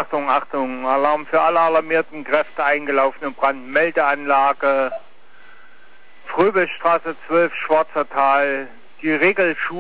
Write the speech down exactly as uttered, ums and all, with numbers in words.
Achtung, Achtung, Alarm für alle alarmierten Kräfte, eingelaufene Brandmeldeanlage, Fröbelstraße zwölf, Schwarzer Tal, die Regelschuhe.